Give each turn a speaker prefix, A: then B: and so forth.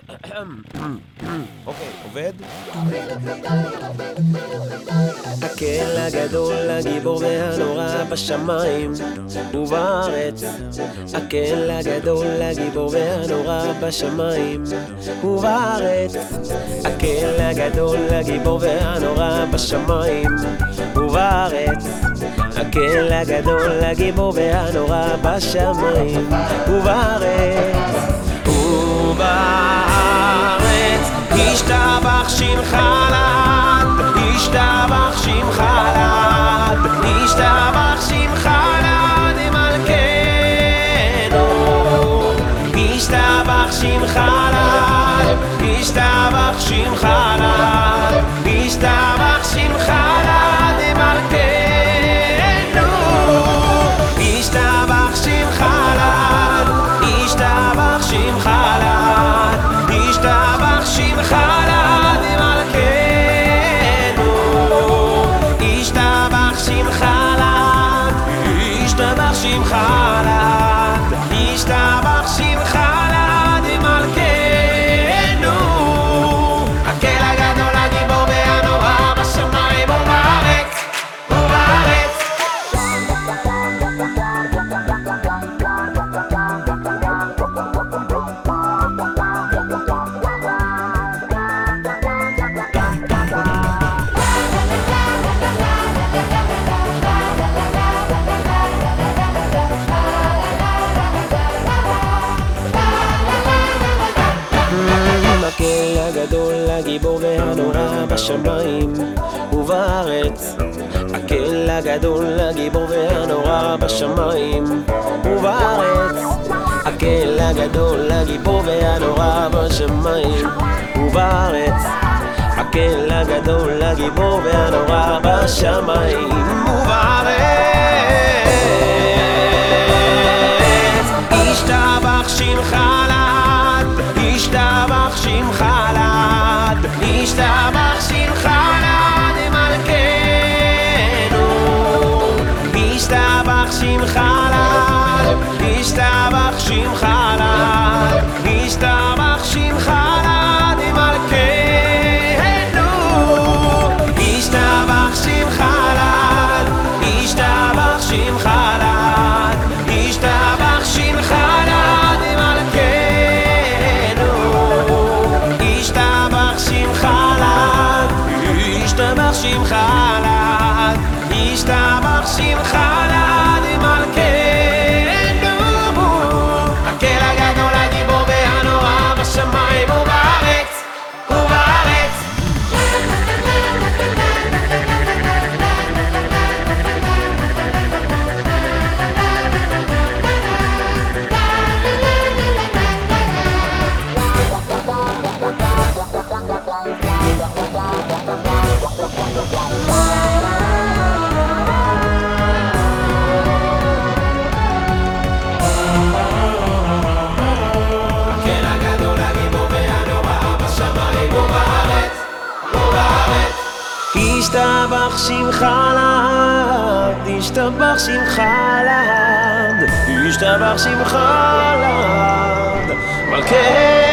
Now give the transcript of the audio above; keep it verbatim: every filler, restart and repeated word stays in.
A: אוקיי, עובד?
B: הקל הגדול, הגיבור והנורא בשמיים ובארץ. הקל הגדול, הגיבור והנורא בשמיים ובארץ. הקל הגדול, הגיבור והנורא בשמיים ובארץ. הקל הגדול, הגיבור והנורא בשמיים ובארץ. ובארץ ישתבח שמך לעד, ישתבח שמך לעד, ישתבח שמך לעד מלכנו. ישתבח שמך לעד, ישתבח שמך לעד, ישתבח שמך לעד מלכנו. ישתבח שמך לעד, ישתבח שמך לעד, ישתבח שמך לעד מלכנו. ישתבח שמך לעד, ישתבח שמך לעד, ישתבח שמך לעד מלכנו. הקל הגדול, הגיבור והנורא בשמיים ובארץ, ובארץ. הקל הגדול, הגיבור והנורא בשמיים ובארץ. הקל הגדול, הגיבור והנורא בשמיים ובארץ. הקל הגדול, הגיבור והנורא בשמיים ובארץ. הקל הגדול, הגיבור והנורא בשמיים ובארץ. ישתבח שמך לעד, ישתבח שמך לעד, ישתבח שמך לעד מלכנו. ישתבח שמך לעד, ישתבח שמך לעד, ישתבח שמך לעד מלכנו. ישתבח שמך לעד, ישתבח שמך לעד, ישתבח שמך לעד מלכנו. ישתבח שמך לעד, ישתבח שמך לעד, ישתבח שמך לעד מלכנו. הקל הגדול, הגיבור והנורא בשמיים ובארץ, ובארץ. ישתבח שמך לעד, ישתבח שמך לעד, ישתבח שמך לעד מלכנו.